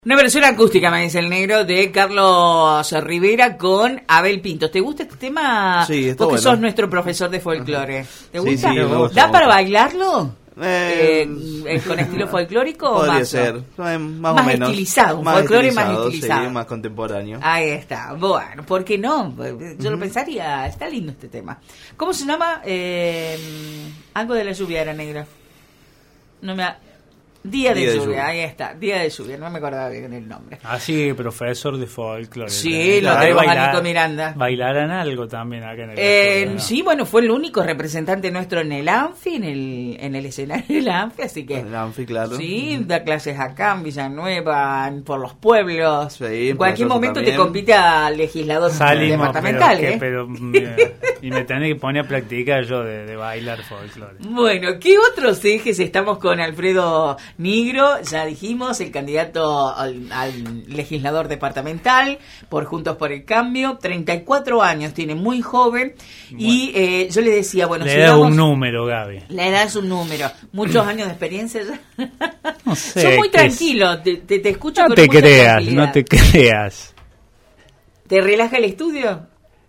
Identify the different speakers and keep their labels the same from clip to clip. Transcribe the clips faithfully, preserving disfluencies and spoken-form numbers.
Speaker 1: Una versión acústica, me dice el negro, de Carlos Rivera con Abel Pintos. ¿Te gusta este tema?
Speaker 2: Sí, está
Speaker 1: Porque
Speaker 2: bueno.
Speaker 1: sos nuestro profesor de folclore. ¿Te
Speaker 2: Sí,
Speaker 1: gusta?
Speaker 2: sí, me gusta,
Speaker 1: ¿Da
Speaker 2: me
Speaker 1: para
Speaker 2: gusta.
Speaker 1: bailarlo?
Speaker 2: Eh,
Speaker 1: Eh, ¿Con estilo folclórico o
Speaker 2: Podría
Speaker 1: más?
Speaker 2: ser, eh, más,
Speaker 1: Más
Speaker 2: o menos.
Speaker 1: estilizado, un folclore más
Speaker 2: estilizado,
Speaker 1: estilizado.
Speaker 2: Sí, más contemporáneo.
Speaker 1: Ahí está. Bueno, ¿por qué no? Yo lo
Speaker 2: Ujú.
Speaker 1: pensaría. Está lindo este tema. ¿Cómo se llama? Eh, algo de la lluvia era, negro. No me... ha- Día de,
Speaker 2: Día de
Speaker 1: lluvia,
Speaker 2: lluvia.
Speaker 1: ahí está. Día de lluvia, no me acordaba bien el nombre.
Speaker 3: Así, profesor de folclore.
Speaker 1: Sí, lo
Speaker 3: Ahí
Speaker 1: tenemos a
Speaker 3: bailar-
Speaker 1: Nico Miranda.
Speaker 3: ¿Bailarán algo también acá en el
Speaker 1: Eh,
Speaker 3: estudio, no?
Speaker 1: Sí, bueno, fue el único representante nuestro en el Anfi, en el, en el escenario del Anfi, así que...
Speaker 2: El Anfi, claro.
Speaker 1: Sí, da clases acá en Villanueva, en- por los pueblos.
Speaker 2: Sí,
Speaker 1: en
Speaker 2: en
Speaker 1: cualquier
Speaker 2: Plaza
Speaker 1: momento
Speaker 2: también.
Speaker 1: te compite al legislador
Speaker 3: Salimos,
Speaker 1: departamental,
Speaker 3: pero, que-
Speaker 1: ¿eh?
Speaker 3: pero, mira, y me tenés que poner a practicar yo de, de bailar folclore.
Speaker 1: Bueno, ¿qué otros ejes? Estamos con Alfredo Nigro, ya dijimos, el candidato al, al legislador departamental por Juntos por el Cambio, treinta y cuatro años, tiene muy joven, y eh, yo le decía, bueno,
Speaker 3: Le
Speaker 1: si
Speaker 3: da
Speaker 1: vamos-
Speaker 3: un número, Gaby.
Speaker 1: La edad es un número, muchos años de experiencia ya.
Speaker 3: No sé,
Speaker 1: Sos muy
Speaker 3: qué es-
Speaker 1: tranquilo, te, te, te escucho
Speaker 3: No
Speaker 1: con
Speaker 3: te
Speaker 1: mucha
Speaker 3: creas,
Speaker 1: tranquilidad.
Speaker 3: no te creas.
Speaker 1: ¿Te relaja el estudio?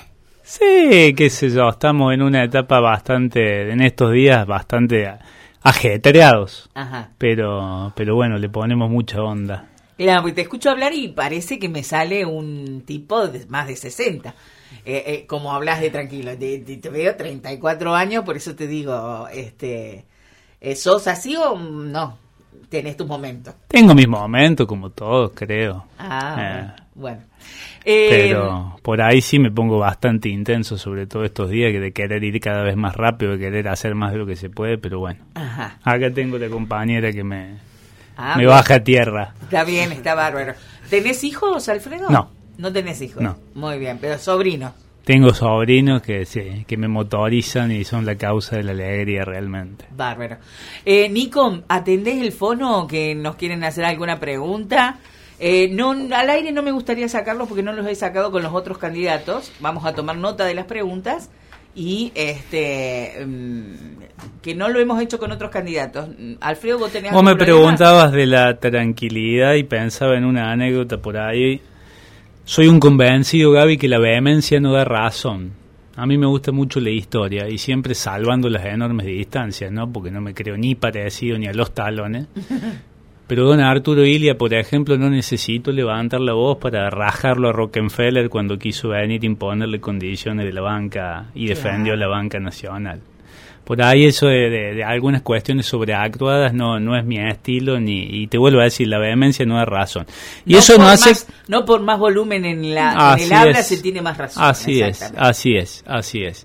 Speaker 3: Sí, qué sé yo, estamos en una etapa bastante, en estos días, bastante ajetreados.
Speaker 1: Ajá.
Speaker 3: Pero, pero bueno, le ponemos mucha onda.
Speaker 1: Mira, porque te escucho hablar y parece que me sale un tipo de más de sesenta. Eh, eh, como hablas de tranquilo, de- de- te veo treinta y cuatro años, por eso te digo, este, eh, ¿sos así o no? Tenés tus momentos.
Speaker 3: Tengo mis momentos, como todos, creo.
Speaker 1: Ah,
Speaker 3: Eh.
Speaker 1: bueno. Eh,
Speaker 3: Pero por ahí sí me pongo bastante intenso, sobre todo estos días, que de querer ir cada vez más rápido, de querer hacer más de lo que se puede, pero bueno.
Speaker 1: Ajá.
Speaker 3: Acá tengo la compañera que me,
Speaker 1: Ah,
Speaker 3: me
Speaker 1: bien.
Speaker 3: baja a tierra.
Speaker 1: Está bien, está bárbaro. ¿Tenés hijos, Alfredo?
Speaker 3: No.
Speaker 1: No tenés hijos.
Speaker 3: No.
Speaker 1: Muy bien, pero sobrinos.
Speaker 3: Tengo sobrinos que sí, que me motorizan y son la causa de la alegría realmente.
Speaker 1: Bárbaro. Eh, Nico, ¿atendés el fono que nos quieren hacer alguna pregunta? Eh, no, al aire no me gustaría sacarlos porque no los he sacado con los otros candidatos. Vamos a tomar nota de las preguntas y este mm, que no lo hemos hecho con otros candidatos. Alfredo, ¿vos tenés
Speaker 3: Vos
Speaker 1: algún
Speaker 3: me
Speaker 1: problema?
Speaker 3: preguntabas de la tranquilidad y pensaba en una anécdota por ahí. Soy un convencido, Gaby, que la vehemencia no da razón. A mí me gusta mucho la historia y siempre salvando las enormes distancias, ¿no? Porque no me creo ni parecido ni a los talones. Pero don Arturo Illia, por ejemplo, no necesito levantar la voz para rajarlo a Rockefeller cuando quiso venir a imponerle condiciones de la banca y defendió
Speaker 1: Claro.
Speaker 3: la banca nacional. Por ahí eso de, de- de algunas cuestiones sobreactuadas no, no es mi estilo, ni y te vuelvo a decir, la vehemencia no da razón. Y eso
Speaker 1: por
Speaker 3: no hace...
Speaker 1: más- no por más volumen en, la, en
Speaker 3: Así
Speaker 1: el habla
Speaker 3: es.
Speaker 1: se tiene más razón.
Speaker 3: Así es,
Speaker 1: Exactamente.
Speaker 3: así es, así es.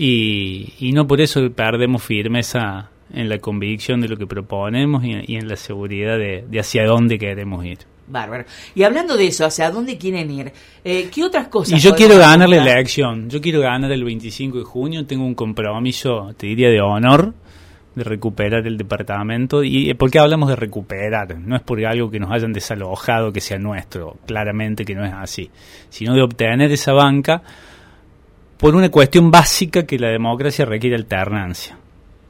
Speaker 3: Y, y no por eso perdemos firmeza en la convicción de lo que proponemos y, y en la seguridad de, de hacia dónde queremos ir.
Speaker 1: Bárbaro. Y hablando de eso, ¿hacia dónde quieren ir? Eh, ¿Qué otras cosas?
Speaker 3: Y yo
Speaker 1: podemos
Speaker 3: quiero ganar la
Speaker 1: apuntar?
Speaker 3: elección, yo quiero ganar el veinticinco de junio, tengo un compromiso, te diría, de honor, de recuperar el departamento. ¿Y por qué hablamos de recuperar? No es por algo que nos hayan desalojado que sea nuestro, claramente que no es así, sino de obtener esa banca por una cuestión básica que la democracia requiere alternancia.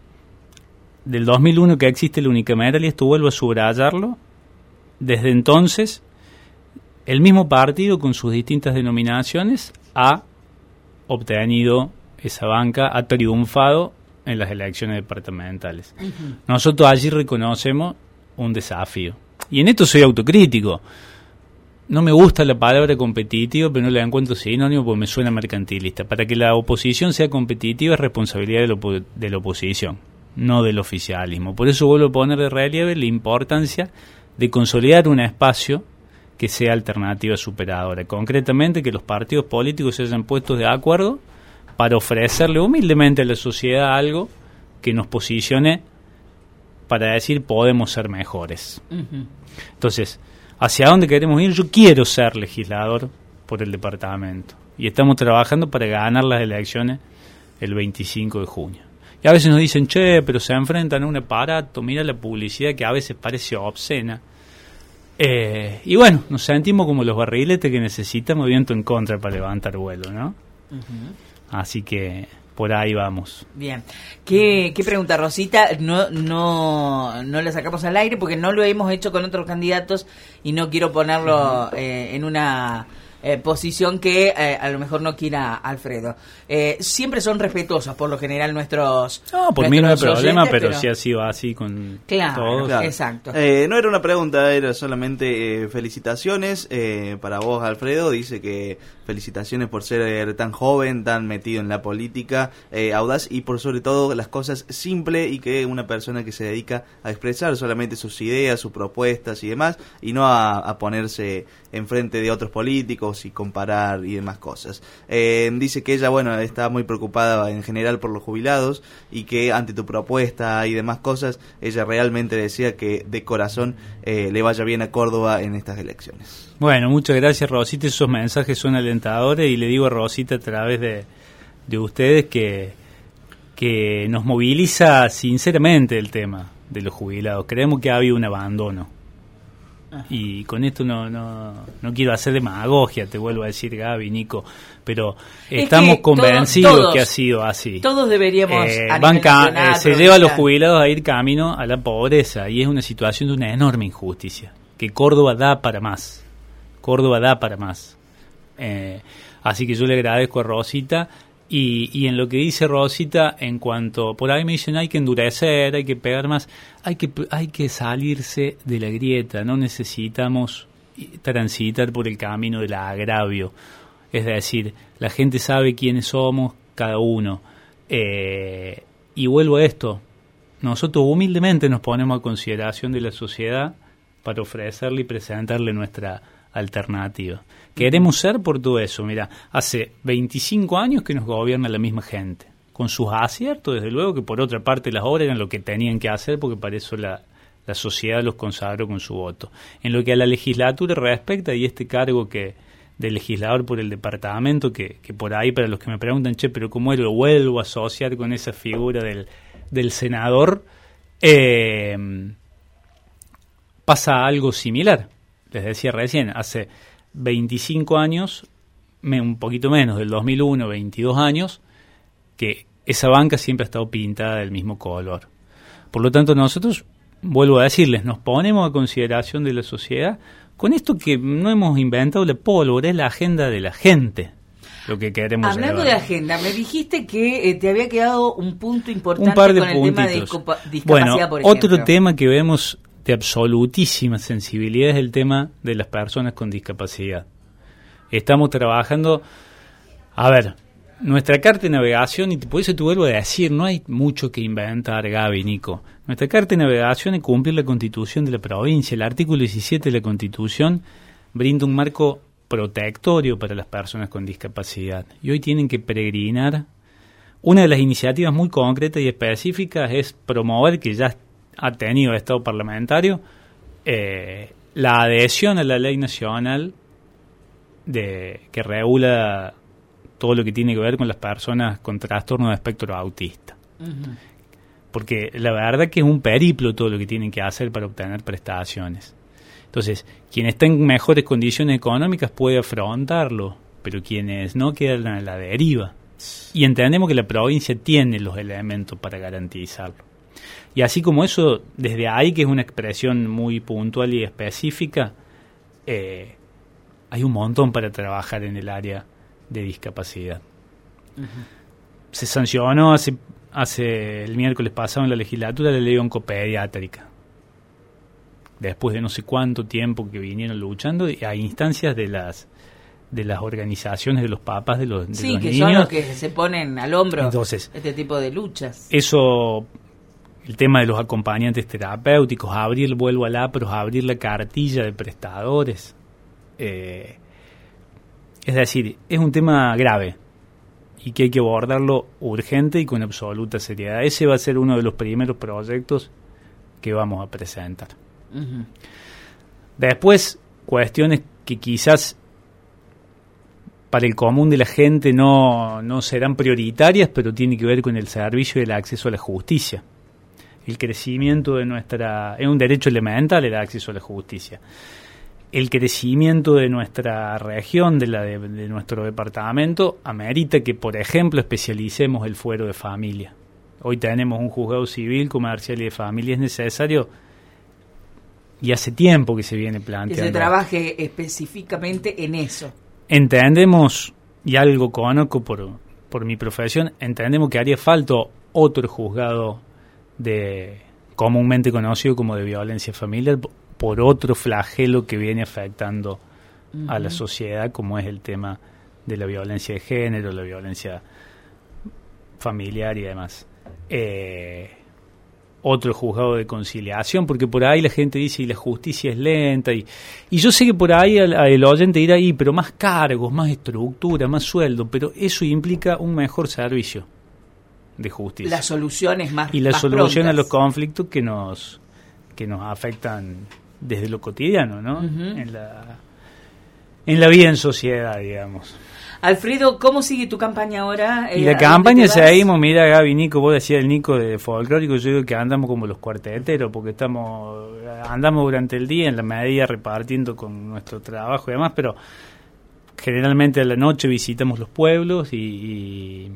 Speaker 3: Del dos mil uno que existe el unicameral, y esto vuelvo a subrayarlo, desde entonces el mismo partido con sus distintas denominaciones ha obtenido esa banca, ha triunfado en las elecciones departamentales.
Speaker 1: Ujú.
Speaker 3: Nosotros allí reconocemos un desafío. Y en esto soy autocrítico. No me gusta la palabra competitivo, pero no la encuentro sinónimo porque me suena mercantilista. Para que la oposición sea competitiva es responsabilidad de la, opo- de la oposición, no del oficialismo. Por eso vuelvo a poner de relieve la importancia de consolidar un espacio que sea alternativa superadora. Concretamente, que los partidos políticos se hayan puesto de acuerdo para ofrecerle humildemente a la sociedad algo que nos posicione para decir podemos ser mejores.
Speaker 1: Ujú.
Speaker 3: Entonces, ¿hacia dónde queremos ir? Yo quiero ser legislador por el departamento. Y estamos trabajando para ganar las elecciones el veinticinco de junio. Y a veces nos dicen, che, pero se enfrentan a un aparato, mira la publicidad que a veces parece obscena. Eh, y bueno, nos sentimos como los barriletes que necesitamos viento en contra para levantar vuelo, ¿no?
Speaker 1: Ujú.
Speaker 3: Así que por ahí vamos.
Speaker 1: Bien. ¿Qué, qué pregunta, Rosita? No, no, no la sacamos al aire porque no lo hemos hecho con otros candidatos y no quiero ponerlo eh, en una eh, posición que eh, a lo mejor no quiera Alfredo. Eh, siempre son respetuosos por lo general nuestros.
Speaker 3: No, por
Speaker 1: nuestros
Speaker 3: mí no hay problema,
Speaker 1: oyentes,
Speaker 3: pero,
Speaker 1: pero
Speaker 3: sí ha sido así con
Speaker 1: claro,
Speaker 3: todos.
Speaker 2: Claro.
Speaker 1: Exacto.
Speaker 2: Eh, no era una pregunta, era solamente eh, felicitaciones eh, para vos, Alfredo. Dice que felicitaciones por ser tan joven, tan metido en la política, eh, audaz y por sobre todo las cosas simples, y que una persona que se dedica a expresar solamente sus ideas, sus propuestas y demás, y no a, a ponerse enfrente de otros políticos y comparar y demás cosas. Eh, dice que ella, bueno, está muy preocupada en general por los jubilados y que ante tu propuesta y demás cosas, ella realmente desea que de corazón eh, le vaya bien a Córdoba en estas elecciones.
Speaker 3: Bueno, muchas gracias, Rosita, esos mensajes son alentadores y le digo a Rosita a través de, de ustedes que, que nos moviliza sinceramente el tema de los jubilados. Creemos que ha habido un abandono. Y con esto no, no no quiero hacer demagogia, te vuelvo a decir, Gaby, Nico, pero
Speaker 1: Es
Speaker 3: estamos
Speaker 1: que
Speaker 3: convencidos
Speaker 1: todos,
Speaker 3: que ha sido así.
Speaker 1: Todos deberíamos
Speaker 3: Eh,
Speaker 1: a
Speaker 3: van
Speaker 1: nivel
Speaker 3: ca-
Speaker 1: nacional,
Speaker 3: eh, se lleva a los
Speaker 1: provincial.
Speaker 3: jubilados a ir camino a la pobreza y es una situación de una enorme injusticia, que Córdoba da para más. Córdoba da para más. Eh, así que yo le agradezco a Rosita. Y, y en lo que dice Rosita, en cuanto por ahí me dicen hay que endurecer, hay que pegar más, hay que hay que salirse de la grieta, no necesitamos transitar por el camino del agravio. Es decir, la gente sabe quiénes somos cada uno. Eh, y vuelvo a esto, nosotros humildemente nos ponemos a consideración de la sociedad para ofrecerle y presentarle nuestra alternativa. Queremos ser por todo eso. Mira, hace veinticinco años que nos gobierna la misma gente, con sus aciertos, desde luego, que por otra parte las obras eran lo que tenían que hacer, porque para eso la, la sociedad los consagró con su voto. En lo que a la legislatura respecta, y este cargo que de legislador por el departamento, que, que por ahí, para los que me preguntan, che, pero ¿cómo lo vuelvo a asociar con esa figura del, del senador? Eh, pasa algo similar. Les decía recién, hace veinticinco años, me, un poquito menos, del dos mil uno, veintidós años, que esa banca siempre ha estado pintada del mismo color. Por lo tanto, nosotros, vuelvo a decirles, nos ponemos a consideración de la sociedad con esto que no hemos inventado la pólvora, es la agenda de la gente. Lo que queremos.
Speaker 1: Hablando
Speaker 3: elevar.
Speaker 1: de agenda, me dijiste que eh, te había quedado un punto importante
Speaker 3: Un par de
Speaker 1: con el tema de
Speaker 3: puntitos.
Speaker 1: discopa- discapacidad,
Speaker 3: bueno,
Speaker 1: por ejemplo.
Speaker 3: otro tema que vemos de absolutísima sensibilidad es el tema de las personas con discapacidad. Estamos trabajando, a ver, nuestra carta de navegación, y por eso te vuelvo a decir, no hay mucho que inventar, Gaby, Nico. Nuestra carta de navegación es cumplir la Constitución de la provincia. El artículo diecisiete de la Constitución brinda un marco protectorio para las personas con discapacidad. Y hoy tienen que peregrinar. Una de las iniciativas muy concretas y específicas es promover, que ya ha tenido Estado parlamentario, eh, la adhesión a la ley nacional de que regula todo lo que tiene que ver con las personas con trastorno de espectro autista. Uh-huh. Porque la verdad que es un periplo todo lo que tienen que hacer para obtener prestaciones. Entonces, quien está en mejores condiciones económicas puede afrontarlo, pero quienes no quedan a la deriva. Y entendemos que la provincia tiene los elementos para garantizarlo. Y así como eso, desde ahí, que es una expresión muy puntual y específica, eh, hay un montón para trabajar en el área de discapacidad. Uh-huh. Se sancionó hace, hace el miércoles pasado en la legislatura la ley oncopediátrica. Después de no sé cuánto tiempo que vinieron luchando a instancias de las de las organizaciones de los papás de los, de
Speaker 1: sí,
Speaker 3: los
Speaker 1: que
Speaker 3: niños.
Speaker 1: son los que se ponen al hombro.
Speaker 3: Entonces,
Speaker 1: este tipo de luchas.
Speaker 3: Eso, el tema de los acompañantes terapéuticos, abrir, vuelvo al APROS, abrir la cartilla de prestadores. Eh, es decir, es un tema grave y que hay que abordarlo urgente y con absoluta seriedad. Ese va a ser uno de los primeros proyectos que vamos a presentar. Uh-huh. Después, cuestiones que quizás para el común de la gente no, no serán prioritarias, pero tiene que ver con el servicio y el acceso a la justicia. El crecimiento de nuestra... es un derecho elemental el acceso a la justicia. el crecimiento de nuestra región, de, la de, de nuestro departamento, amerita que, por ejemplo, especialicemos el fuero de familia. Hoy tenemos un juzgado civil, comercial y de familia, es necesario, y hace tiempo que se viene planteando.
Speaker 1: Que se trabaje específicamente en eso.
Speaker 3: Entendemos, y algo conozco por, por mi profesión, entendemos que haría falta otro juzgado de comúnmente conocido como de violencia familiar, por otro flagelo que viene afectando uh-huh. a la sociedad, como es el tema de la violencia de género, la violencia familiar y demás. Eh, otro juzgado de conciliación, porque por ahí la gente dice, y la justicia es lenta, y, y yo sé que por ahí el, el oyente dirá, y, pero más cargos, más estructura, más sueldo, pero eso implica un mejor servicio de justicia.
Speaker 1: Las soluciones más
Speaker 3: Y la
Speaker 1: más
Speaker 3: solución
Speaker 1: prontas.
Speaker 3: a los conflictos que nos que nos afectan desde lo cotidiano, ¿no?
Speaker 1: Uh-huh.
Speaker 3: En la en la vida en sociedad, digamos.
Speaker 1: Alfredo, ¿cómo sigue tu campaña ahora?
Speaker 3: Y
Speaker 1: Eh,
Speaker 3: la
Speaker 1: ¿a
Speaker 3: campaña
Speaker 1: dónde te vas?
Speaker 3: seguimos, mira Gaby, Nico, vos decías el Nico de folclórico, yo digo que andamos como los cuarteteros, porque estamos andamos durante el día en la medida repartiendo con nuestro trabajo y demás, pero generalmente a la noche visitamos los pueblos y, y,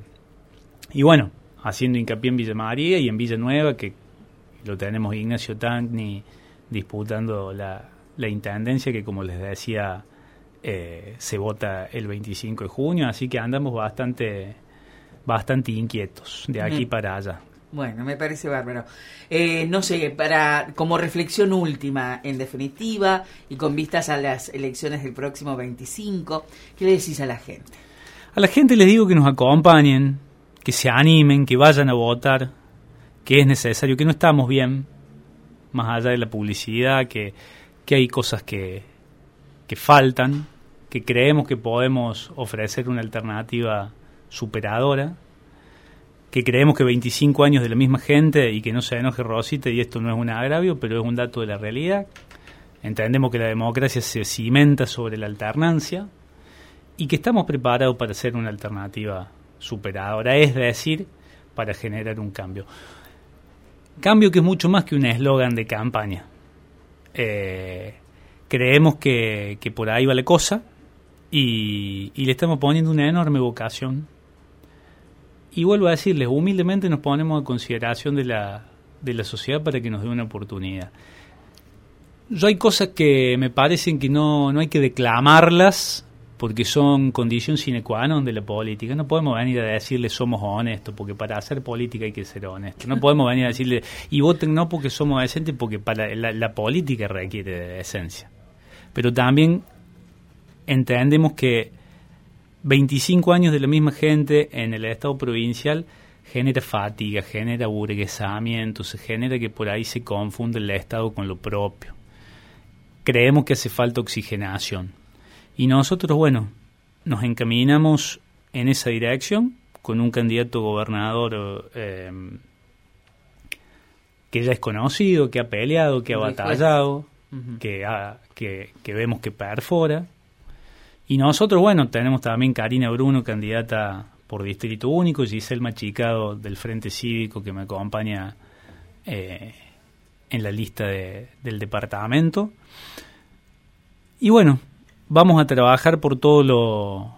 Speaker 3: y bueno, haciendo hincapié en Villa María y en Villa Nueva, que lo tenemos Ignacio Tangni disputando la, la intendencia, que como les decía, eh, se vota el veinticinco de junio, así que andamos bastante bastante inquietos de aquí mm. para allá.
Speaker 1: Bueno, me parece bárbaro. Eh, no sé, para como reflexión última, en definitiva, y con vistas a las elecciones del próximo veinticinco, ¿qué le decís a la gente?
Speaker 3: A la gente les digo que nos acompañen, que se animen, que vayan a votar, que es necesario, que no estamos bien, más allá de la publicidad, que, que hay cosas que, que faltan, que creemos que podemos ofrecer una alternativa superadora, que creemos que veinticinco años de la misma gente, y que no se enoje Rosita, y esto no es un agravio, pero es un dato de la realidad. Entendemos que la democracia se cimenta sobre la alternancia y que estamos preparados para hacer una alternativa superadora, es decir, para generar un cambio. Cambio que es mucho más que un eslogan de campaña. Eh, creemos que, que por ahí va la cosa y, y le estamos poniendo una enorme vocación. Y vuelvo a decirles, humildemente nos ponemos a consideración de la, de la sociedad para que nos dé una oportunidad. Yo hay cosas que me parecen que no, no hay que declamarlas porque son condición sine qua non de la política. No podemos venir a decirle somos honestos, porque para hacer política hay que ser honesto. No podemos venir a decirle y voten no porque somos decentes, porque para la, la política requiere de decencia. Pero también entendemos que veinticinco años de la misma gente en el Estado provincial genera fatiga, genera burguesamiento, se genera que por ahí se confunde el Estado con lo propio. Creemos que hace falta oxigenación. Y nosotros, bueno, nos encaminamos en esa dirección con un candidato gobernador eh, que ya es conocido, que ha peleado, que ha batallado, uh-huh. que, ha, que, que vemos que perfora. Y nosotros, bueno, tenemos también Karina Bruno, candidata por Distrito Único, Giselle Machicado del Frente Cívico, que me acompaña eh, en la lista de, del departamento. Y bueno, vamos a trabajar por todo lo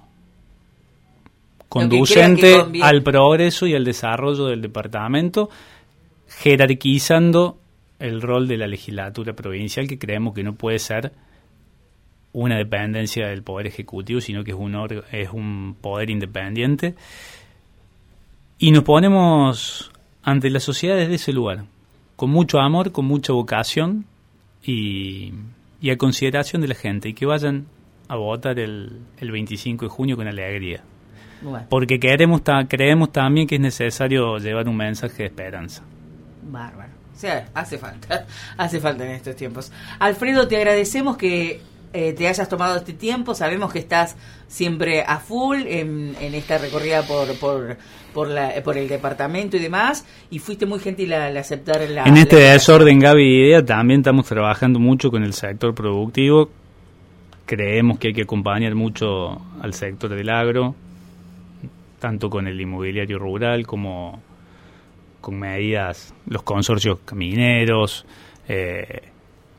Speaker 3: conducente lo al progreso y al desarrollo del departamento, jerarquizando el rol de la legislatura provincial, que creemos que no puede ser una dependencia del Poder Ejecutivo, sino que es un, or- es un poder independiente. Y nos ponemos ante la sociedad desde ese lugar, con mucho amor, con mucha vocación y, y a consideración de la gente, y que vayan a votar el, el veinticinco de junio con alegría. Bueno. Porque queremos ta- creemos también que es necesario llevar un mensaje de esperanza.
Speaker 1: Bárbaro. O sea, hace falta, hace falta en estos tiempos. Alfredo, te agradecemos que eh, te hayas tomado este tiempo. Sabemos que estás siempre a full en, en esta recorrida por por por, la, por el departamento y demás, y fuiste muy gentil al aceptar la...
Speaker 3: En este
Speaker 1: la
Speaker 3: desorden, Gaby y Idea, también estamos trabajando mucho con el sector productivo. Creemos que hay que acompañar mucho al sector del agro, tanto con el inmobiliario rural como con medidas, los consorcios camineros, eh,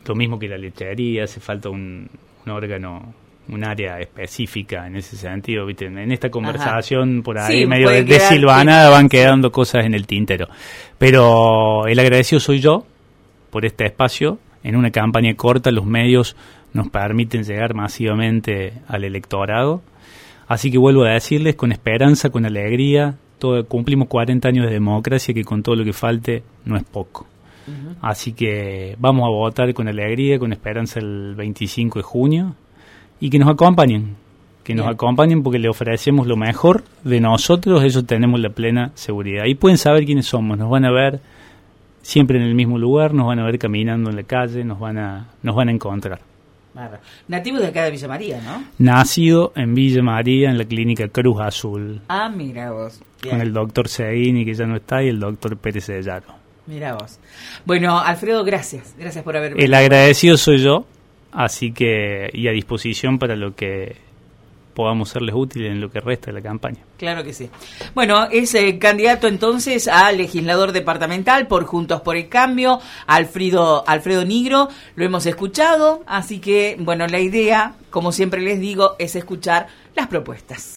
Speaker 3: lo mismo que la lechería, hace falta un, un órgano, un área específica en ese sentido, ¿viste? En esta conversación, ajá, por ahí sí, medio de, de silvanada van quedando cosas en el tintero. Pero el agradecido soy yo por este espacio. En una campaña corta los medios nos permiten llegar masivamente al electorado. Así que vuelvo a decirles, con esperanza, con alegría, todo, cumplimos cuarenta años de democracia, que con todo lo que falte no es poco. Uh-huh. Así que vamos a votar con alegría, con esperanza el veinticinco de junio, y que nos acompañen, que Bien. nos acompañen porque le ofrecemos lo mejor de nosotros, eso tenemos la plena seguridad. Y pueden saber quiénes somos, nos van a ver siempre en el mismo lugar, nos van a ver caminando en la calle, nos van a, nos van a encontrar.
Speaker 1: Claro. Nativo de acá de Villa María, ¿no?
Speaker 3: Nacido en Villa María, en la clínica Cruz Azul.
Speaker 1: Ah, mira vos. Bien.
Speaker 3: Con el doctor Seguini, que ya no está, y el doctor Pérez Sellaro.
Speaker 1: Mira vos. Bueno, Alfredo, gracias. Gracias por haber venido.
Speaker 3: El agradecido soy yo, así que, y a disposición para lo que podamos serles útiles en lo que resta de la campaña.
Speaker 1: Claro que sí. Bueno, es eh, candidato entonces a legislador departamental por Juntos por el Cambio, Alfredo, Alfredo Nigro, lo hemos escuchado, así que, bueno, la idea, como siempre les digo, es escuchar las propuestas.